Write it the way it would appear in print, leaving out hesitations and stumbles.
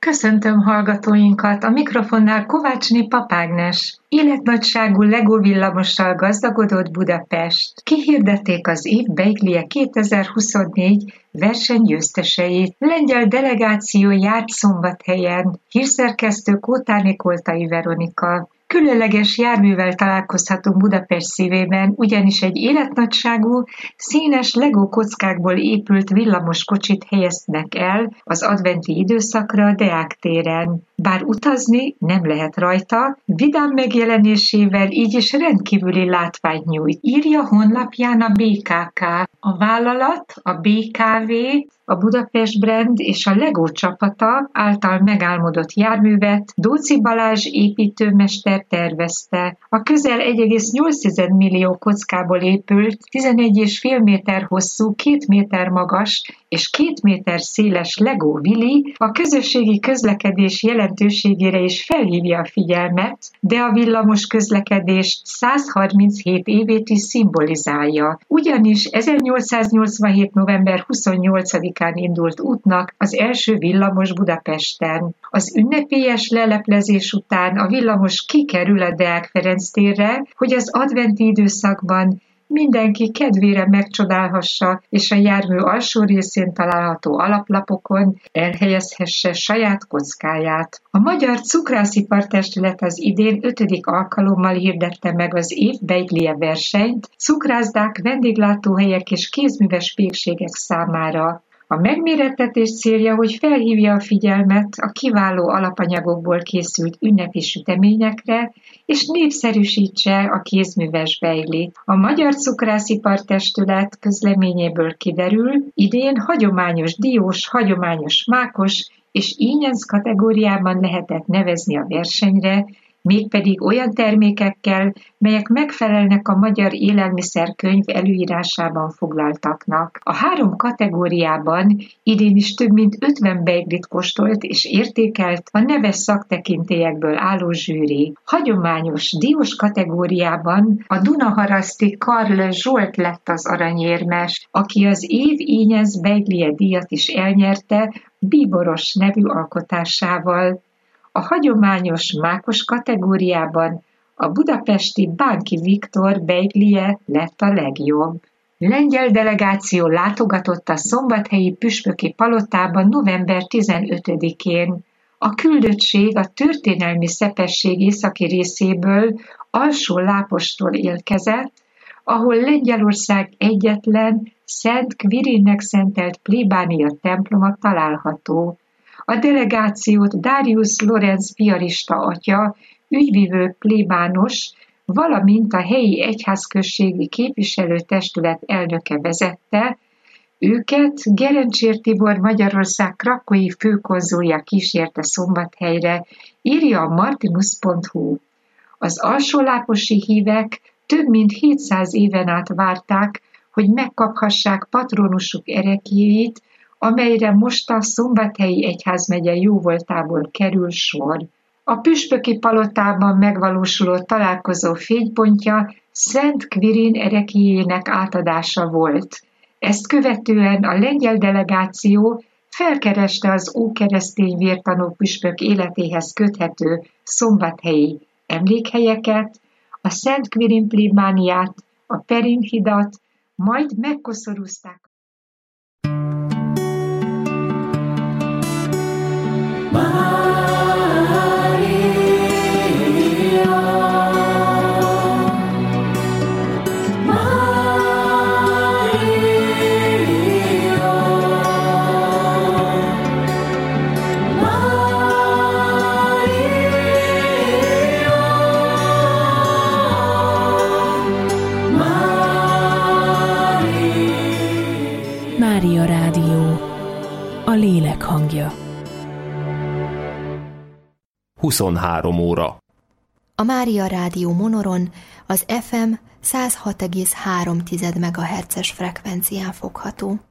Köszöntöm hallgatóinkat, a mikrofonnál Kovácsné Papágnes. Életnagyságú Lego villamossal gazdagodott Budapest. Kihirdették az év Beiglie 2024 versenygyőzteseit. Lengyel delegáció járt Szombathelyen. Hírszerkesztő Kótáné Koltai Veronika. Különleges járművel találkozhatunk Budapest szívében, ugyanis egy életnagyságú, színes Lego kockákból épült villamoskocsit helyeznek el az adventi időszakra a Deák téren. Bár utazni nem lehet rajta, vidám megjelenésével így is rendkívüli látványt nyújt. Írja honlapján a BKK. A vállalat, a BKV, a Budapest Brand és a Lego csapata által megálmodott járművet Dóczy Balázs építőmester tervezte. A közel 1,8 millió kockából épült, 11,5 méter hosszú, 2 méter magas és 2 méter széles Lego Willy a közösségi közlekedés jelentőségére is felhívja a figyelmet, de a villamos közlekedést 137 évét is szimbolizálja. Ugyanis 1887. november 28-án indult útnak az első villamos Budapesten. Az ünnepélyes leleplezés után a villamos kikerül a Deák Ferenc térre, hogy az adventi időszakban mindenki kedvére megcsodálhassa, és a jármű alsó részén található alaplapokon elhelyezhesse saját kockáját. A Magyar Cukrászipartestület az idén 5. alkalommal hirdette meg az év Beiglie versenyt cukrászdák, vendéglátóhelyek és kézműves pékségek számára. A megmérettetés célja, hogy felhívja a figyelmet a kiváló alapanyagokból készült ünnepi süteményekre, és népszerűsítse a kézműves beiglit. A Magyar Cukrászipartestület közleményéből kiderül, idén hagyományos diós, hagyományos mákos és ínyenc kategóriában lehetett nevezni a versenyre, mégpedig olyan termékekkel, melyek megfelelnek a Magyar Élelmiszerkönyv előírásában foglaltaknak. A 3 kategóriában idén is több mint 50 beiglit kóstolt és értékelt a neves szaktekintélyekből álló zsűri. Hagyományos diós kategóriában a dunaharaszti Karl Zsolt lett az aranyérmes, aki az év ínyenc beiglie díjat is elnyerte bíboros nevű alkotásával. A hagyományos mákos kategóriában a budapesti Bánki Viktor beiglie lett a legjobb. Lengyel delegáció látogatott a szombathelyi püspöki palotában november 15-én. A küldöttség a történelmi szepesség északi részéből, Alsó-Lápostól érkezett, ahol Lengyelország egyetlen Szent Quirinnek szentelt plébánia temploma található. A delegációt Darius Lorenz piarista atya, ügyvivő plébános, valamint a helyi egyházközségi képviselőtestület elnöke vezette, őket Gerencsér Tibor Magyarország krakói főkonzulja kísérte Szombathelyre, írja a martinus.hu. Az alsóláposi hívek több mint 700 éven át várták, hogy megkaphassák patronusuk ereklyéit, amelyre most a Szombathelyi egyházmegye jóvoltából kerül sor. A püspöki palotában megvalósuló találkozó fénypontja Szent Quirin ereklyéjének átadása volt. Ezt követően a lengyel delegáció felkereste az ókeresztény vértanú püspök életéhez köthető szombathelyi emlékhelyeket, a Szent Quirin plébániát, a Perin hidat, majd megkoszorúzták. Mária Rádió, a lélek hangja. 23 óra. A Mária Rádió Monoron az FM 106,3 MHz-es frekvencián fogható.